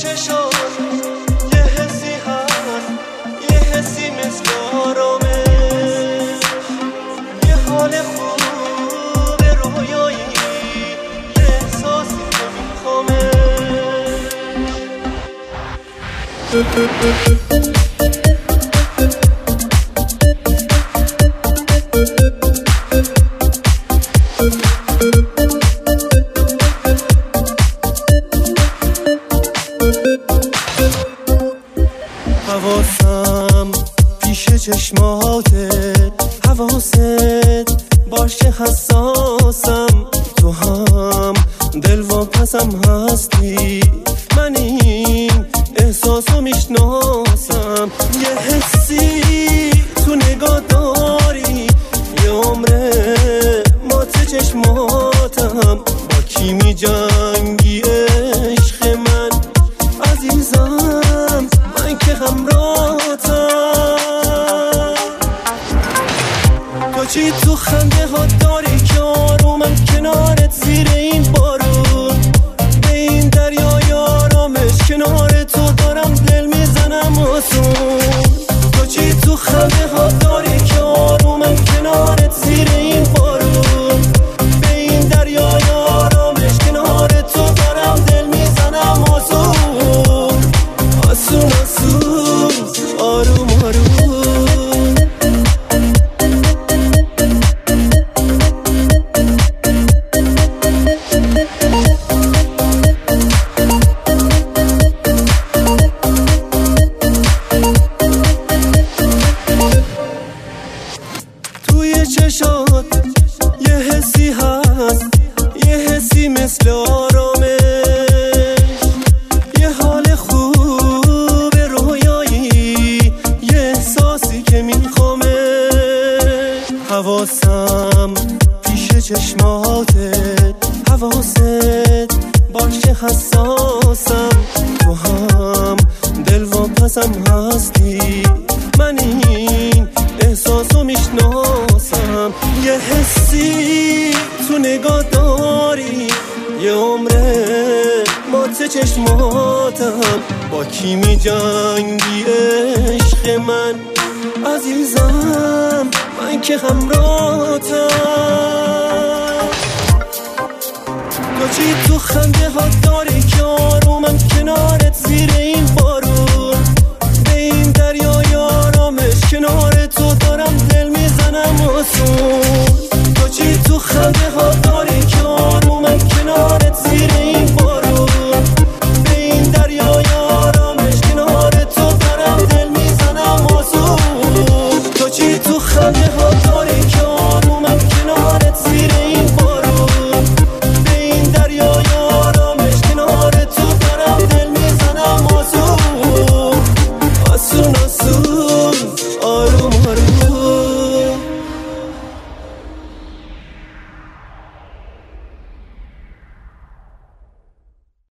چشات یه حسی هست، یه حسی مثل آرامش، یه حال خوب رویایی، یه احساسی که میخوامش. حواسم پیش چشماته، حواست باشه حساسم، تو هم دلواپسم هستی، من این احساسو میشناسم. یه حسی تو نگاه داری، یه عمره مات چشماتم، با کی می جنگی عشق من عزیزم، من که همراهتم. تو چی تو خنده ها داری که آرومم کنارت زیر این بارون، به این دریای آرامش کنار تو دارم دل میزنم آسون. تو چی تو خنده ها داری که آرومم کنارت زیر این بارون، به این دریای آرامش کنار تو دارم دل میزنم آسون. آسون آسون آروم آروم. توی چشات یه حسی هست، یه حسی مثل آرامش، یه حال خوب رویایی، یه احساسی که میخوامه. حواسم پیش چشماته، حواست باشه حساسم، تو هم دلواپسم هستی، من این احساسو میشناسم. یه حسی تو نگاه داری، یه عمره مات چشماتم، با کی می جنگی عشق من عزیزم، من که همراهتم. تو چی تو خنده ها داری که آرومم کنارت زیر